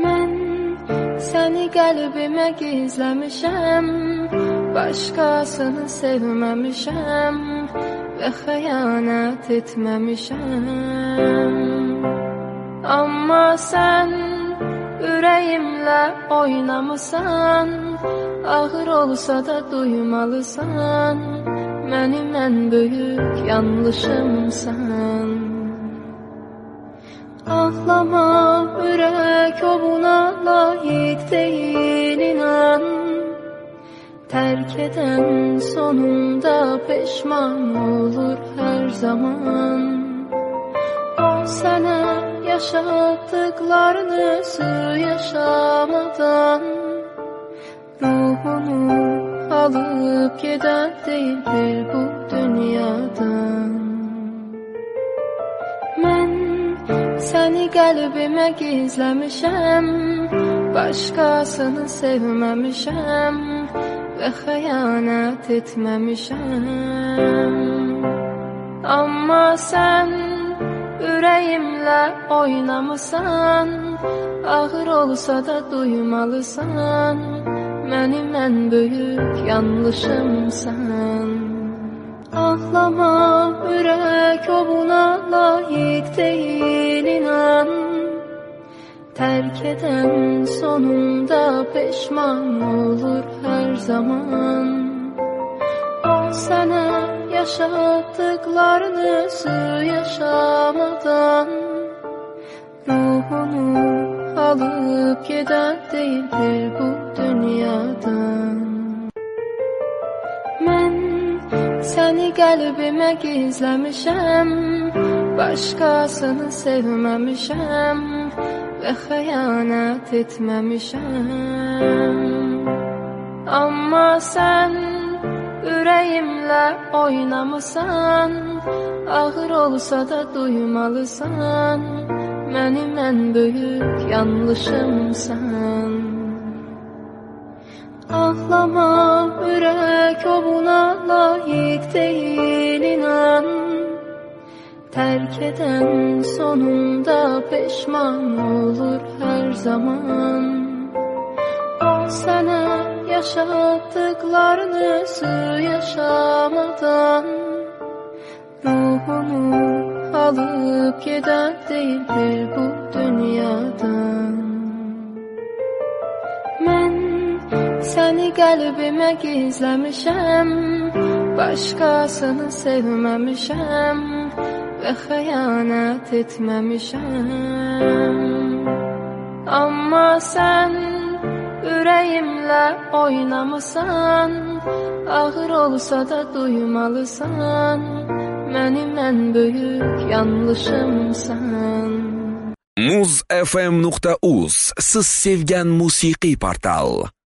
Mən səni qəlbimə gizləmişəm, başqasını sevməmişəm və xəyanət etməmişəm. Amma sən ürəyimlə oynamısan, ağır olsa da duymalısan, mənim ən böyük yanlışımsan. Ağlama, ürək o buna layiq deyil, inan. Tərk edən sonunda peşman olur hər zaman. O sənə yaşatdıqlarını özü yaşamadan, ruhunu alıp gedən deyildir bu dünyadan. Mən səni qəlbimə gizləmişəm, başqasını sevməmişəm və xəyanət etməmişəm. Amma sən ürəyimlə oynamısan, ağır olsa da duymalısan, mənim ən böyük yanlışımsan. Ağlama, ürək o buna layiq deyil, inan. Tərk edən sonunda peşman olur hər zaman. O sənə yaşatdıqlarını özü yaşamadan, ruhunu alıp gedən deyildir bu dünyadan. Mən səni qəlbimə gizləmişəm, başqasını sevməmişəm və xəyanət etməmişəm. Amma sən ürəyimlə oynamısan, ağır olsa da duymalısan, mənim ən böyük yanlışımsan. Ağlama, ürək o buna layiq deyil, inan. Tərk edən sonunda peşman olur hər zaman. O sənə yaşatdıqlarını özü yaşamadan, ruhunu alıp gedən deyildir bu dünyadan. Mən səni qəlbimə gizləmişəm, başqasını sevməmişəm və xəyanət etməmişəm. Amma sən ürəyimlə oynamısan, ağır olsa da duymalısan, mənim ən böyük yanlışımsan. Muz FM.uz siz sevgan musiqiy portal.